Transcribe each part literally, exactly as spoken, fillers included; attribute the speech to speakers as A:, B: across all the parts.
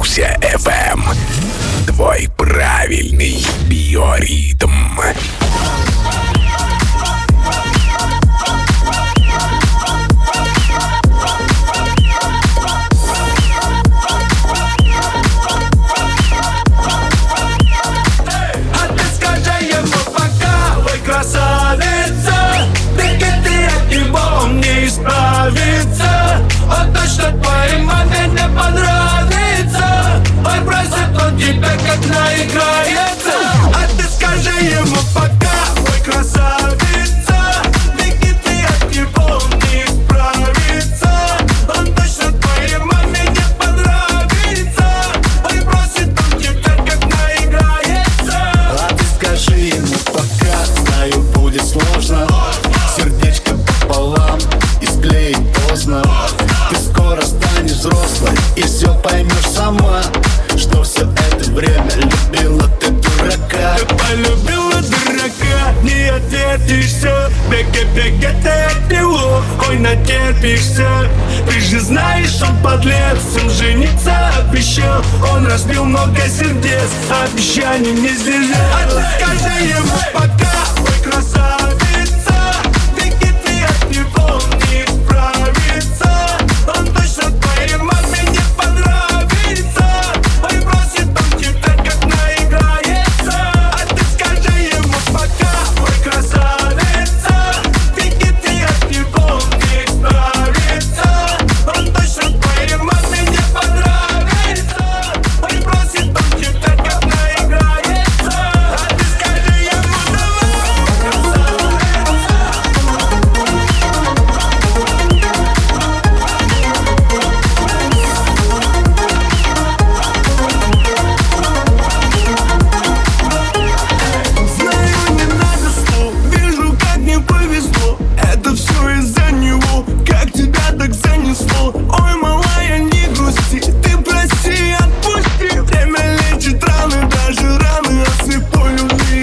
A: Маруся эф эм. Твой правильный биоритм.
B: Он точно твоей маме не понравится. Ой, просит он тебя, как наиграется. А ты скажи ему пока, ой, красавица. Беги, ты от него не справится. Он точно твоей маме не понравится. Ой, просит он тебя, как наиграется.
C: А ты скажи ему пока, знаю, будет сложно. Сердечко пополам и склеить поздно. Ты скоро станешь взрослой и все поймешь сама, что все это время любила ты дурака.
B: Ты полюбила дурака, не ответишься. Беги, беги, ты от него, ой, натерпишься. Ты же знаешь, он подлец, он жениться обещал. Он разбил много сердец, обещаний не сдержал. А ты скажи ему пока, ой, красавица. Беги, ты от него не справится. Он точно твоей маме не понравится. Ой, просит он тебя, как наиграется. А ты скажи ему пока, ой, красавица. Беги, ты от него не справится. Он точно твоей маме не понравится. Ой, просит он тебя, как наиграется. А ты скажи ему давай, знаю, не надо слов, вижу, как не повезло. Это все из-за него, как тебя так занесло. Ой, малая, не грусти, ты прости, отпусти. Время лечит раны, даже раны осыпой любви.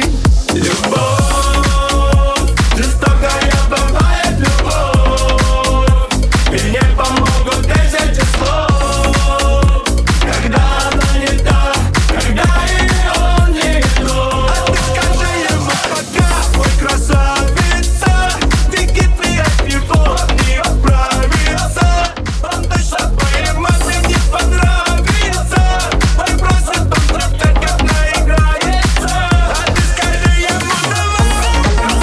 B: Любовь, жестокая бывает любовь. И не помогут тысячи слов. Когда она не та, когда и он не готов. А ты скажи ему пока, ой, красавица. Беги, ты от него не отправится. Он точно твоей маме не понравится. Ой, просит он тебя, как наиграется. А ты скажи ему давай,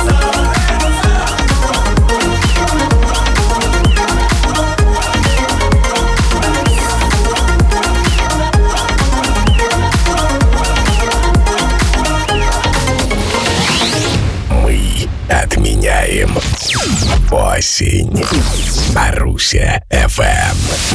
A: Мы отменяем осень. Маруся эф эм.